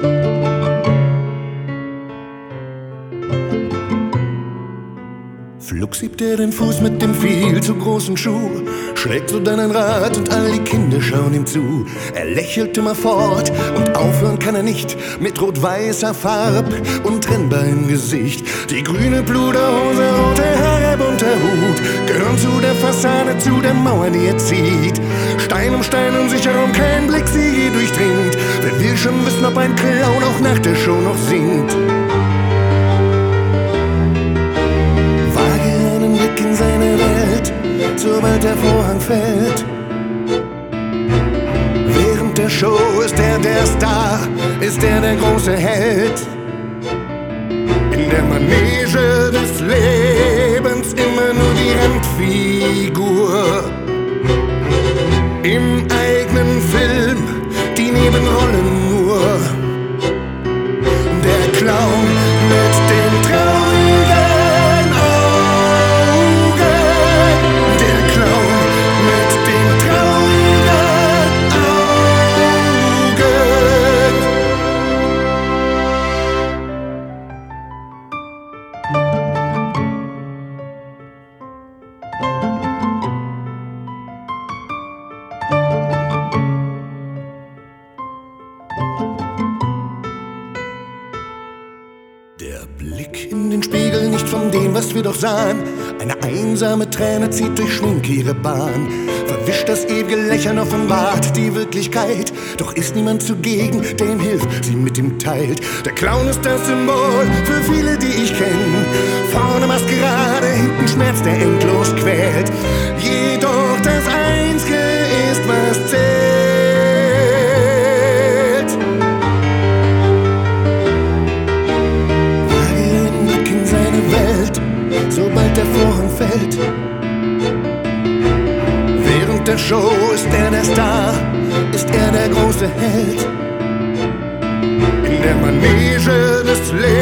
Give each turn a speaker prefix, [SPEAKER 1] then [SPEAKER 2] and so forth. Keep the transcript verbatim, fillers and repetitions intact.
[SPEAKER 1] Flugs hebt er den Fuß mit dem viel zu großen Schuh, schlägt so dann ein Rad und all die Kinder schauen ihm zu. Er lächelt immer fort und aufhören kann er nicht, mit rot-weißer Farb und trennbar im Gesicht. Die grüne Pluderhose, rote Haare, bunter Hut gehören zu der Fassade, zu der Mauer, die er zieht. Stein um Stein und sicher um kein Blick sie je durchdringt. Wer will schon wissen, ob ein Clown auch nach der Show noch singt? In seine Welt, sobald der Vorhang fällt. Während der Show ist er der Star, ist er der große Held. In der Manege des Lebens immer nur die Randfigur. Im eigenen Film die Nebenrollen nur. Der Clown mit den traurigen Der Blick in den Spiegel, nicht von dem, was wir doch sahen. Eine einsame Träne zieht durch Schminke ihre Bahn. Verwischt das ewige Lächeln, offenbart die Wirklichkeit. Doch ist niemand zugegen, der ihm hilft, sie mit ihm teilt. Der Clown ist das Symbol für viele, die ich kenn. Vorne Maskerade, hinten Schmerz, der endlos quält. Jedoch das Einzige ist, was zählt. Sobald der Vorhang fällt. Während der Show ist er der Star, ist er der große Held. In der Manege des Lebens